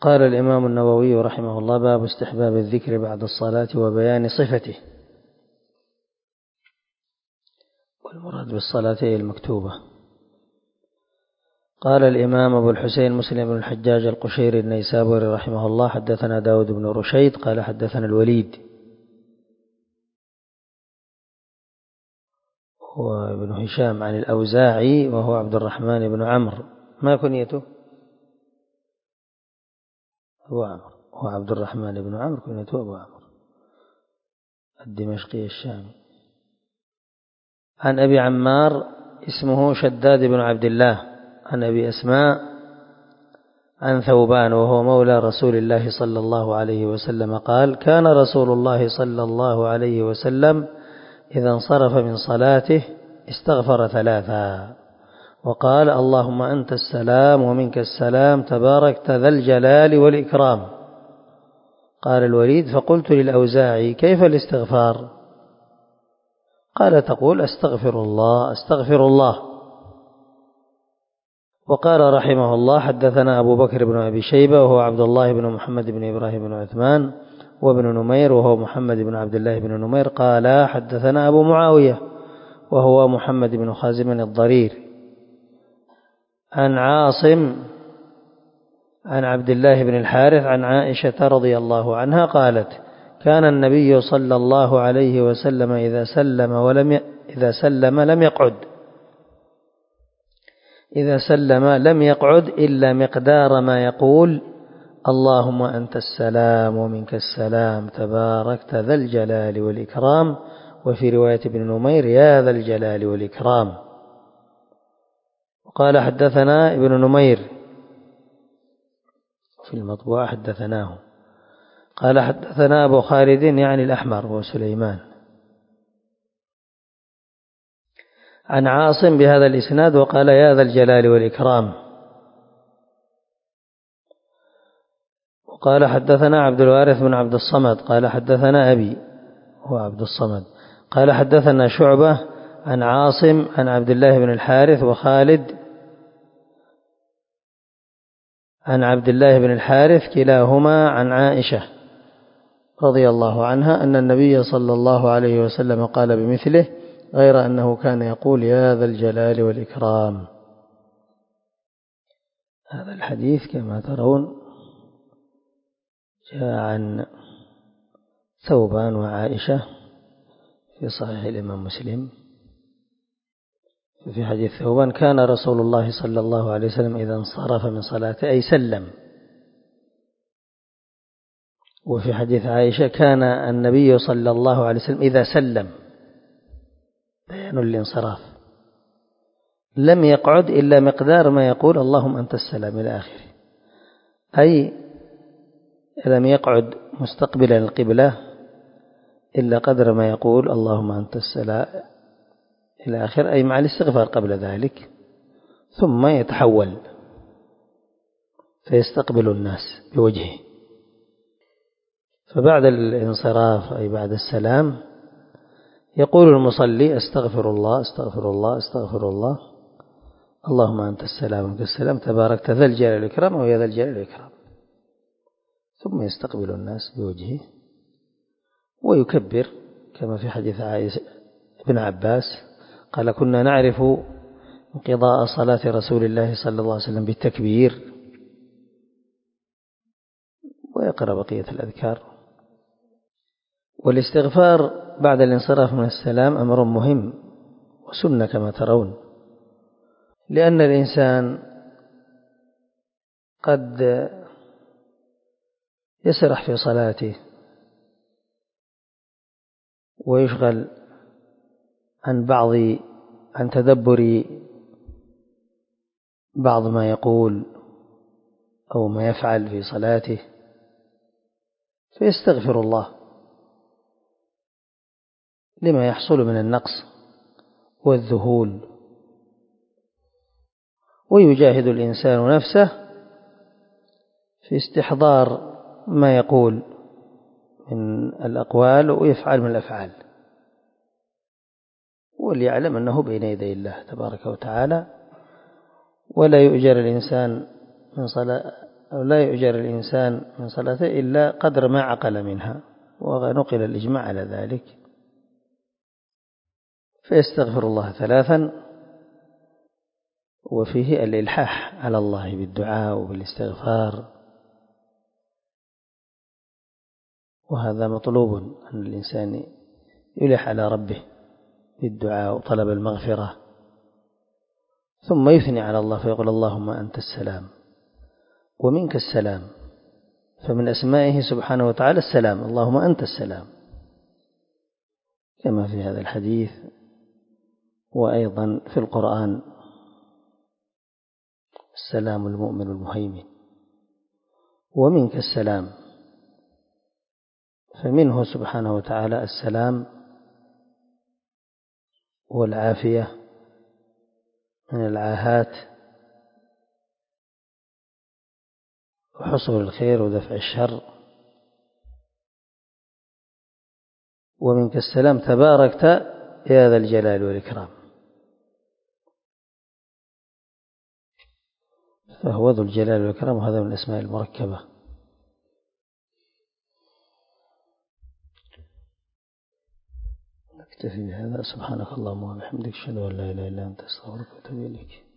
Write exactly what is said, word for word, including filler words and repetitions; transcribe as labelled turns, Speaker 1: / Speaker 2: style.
Speaker 1: قال الإمام النووي رحمه الله: باب استحباب الذكر بعد الصلاة وبيان صفته. والمراد بالصلاة هي المكتوبة. قال الإمام أبو الحسين مسلم بن الحجاج القشيري النيسابوري رحمه الله: حدثنا داود بن رشيد قال حدثنا الوليد هو ابن هشام عن الأوزاعي وهو عبد الرحمن بن عمرو. ما كنيته؟ هو عمرو، هو عبد الرحمن بن عمرو، كنيته أبو عمرو الدمشقي الشامي. عن أبي عمار اسمه شداد بن عبد الله، عن أبي أسماء عن ثوبان وهو مولى رسول الله صلى الله عليه وسلم قال: كان رسول الله صلى الله عليه وسلم إذا انصرف من صلاته استغفر ثلاثا وقال: اللهم أنت السلام ومنك السلام تباركت ذا الجلال والإكرام. قال الوليد: فقلت للأوزاعي: كيف الاستغفار؟ قال: تقول استغفر الله استغفر الله. وقال رحمه الله: حدثنا أبو بكر بن أبي شيبة وهو عبد الله بن محمد بن إبراهيم بن عثمان، وابن نمير وهو محمد بن عبد الله بن نمير قال: حدثنا أبو معاوية وهو محمد بن خازم الضرير عن عاصم عن عبد الله بن الحارث عن عائشة رضي الله عنها قالت: كان النبي صلى الله عليه وسلم إذا سلم ولم ي... إذا سلم لم يقعد إذا سلم لم يقعد إلا مقدار ما يقول: اللهم أنت السلام ومنك السلام تباركت ذا الجلال والإكرام. وفي رواية ابن نمير: يا ذا الجلال والإكرام. وقال: حدثنا ابن نمير، في المطبوعة حدثناه. قال: حدثنا أبو خالد يعني الأحمر هو سليمان عن عاصم بهذا الإسناد وقال: يا ذا الجلال والإكرام. وقال: حدثنا عبد الوارث بن عبد الصمد قال: حدثنا أبي هو عبد الصمد قال: حدثنا شعبة عن عاصم عن عبد الله بن الحارث وخالد عن عبد الله بن الحارث كلاهما عن عائشة رضي الله عنها أن النبي صلى الله عليه وسلم قال بمثله، غير أنه كان يقول: يا ذا الجلال والإكرام. هذا الحديث كما ترون جاء عن ثوبان وعائشة في صحيح الإمام مسلم. في حديث ثوبان: كان رسول الله صلى الله عليه وسلم إذا انصرف من صلاته أي سلم. وفي حديث عائشة: كان النبي صلى الله عليه وسلم إذا سلم، بيان الانصراف، لم يقعد إلا مقدار ما يقول: اللهم أنت السلام إلى آخره، أي لم يقعد مستقبلا القبلة إلا قدر ما يقول: اللهم أنت السلام إلى آخر، أي مع الاستغفار قبل ذلك، ثم يتحول فيستقبل الناس بوجهه. فبعد الانصراف أي بعد السلام يقول المصلي: استغفر الله استغفر الله استغفر الله، اللهم أنت السلام ومنك السلام تباركت ذا الجلال والإكرام ويا ذا الجلال والإكرام، ثم يستقبل الناس بوجهه ويكبر كما في حديث عائشة ابن عباس قال: كنا نعرف انقضاء صلاة رسول الله صلى الله عليه وسلم بالتكبير، ويقرأ بقية الأذكار. والاستغفار بعد الانصراف من السلام أمر مهم وسنة كما ترون، لأن الإنسان قد يسرح في صلاته ويشغل عن بعض عن تدبر بعض ما يقول أو ما يفعل في صلاته، فيستغفر الله لما يحصل من النقص والذهول، ويجاهد الإنسان نفسه في استحضار ما يقول من الأقوال ويفعل من الأفعال، وليعلم أنه بين يدي الله تبارك وتعالى، ولا يؤجر الإنسان من صلاة أو لا يؤجر الإنسان من صلاته إلا قدر ما عقل منها، ونقل الإجماع على ذلك. فيستغفر الله ثلاثا، وفيه الإلحاح على الله بالدعاء وبالاستغفار، وهذا مطلوب أن الإنسان يلح على ربه بالدعاء وطلب المغفرة، ثم يثني على الله فيقول اللهم أنت السلام ومنك السلام، فمن أسمائه سبحانه وتعالى السلام، اللهم أنت السلام، كما في هذا الحديث وأيضا في القرآن السلام المؤمن المهيمن. ومنك السلام، فمنه سبحانه وتعالى السلام والعافية من العاهات وحصول الخير ودفع الشر. ومنك السلام تباركت يا ذا الجلال والإكرام، فهو ذو الجلال والإكرام، وهذا من الأسماء المركبة. نكتفي بهذا. سبحانك اللهم وبحمدك، أشهد أن لا إله إلا أنت، أستغفرك وأتوب إليك.